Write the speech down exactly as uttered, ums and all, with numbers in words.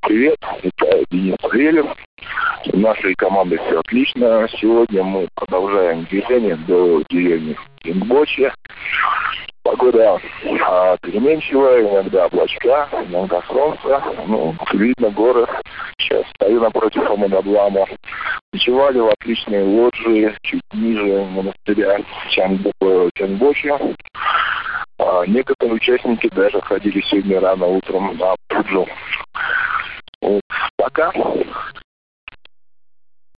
Привет, это Денис Савельев. У нашей команды все отлично. Сегодня мы продолжаем движение до деревни Ингбочья. Погода а, переменчивая, иногда облачка, иногда солнце. Ну, видно город. Сейчас стою напротив Амадаблама. Ночевали в отличные лоджии, чуть ниже монастыря Чангбочья. А, некоторые участники даже ходили сегодня рано утром на Пуджу. Вот. Пока.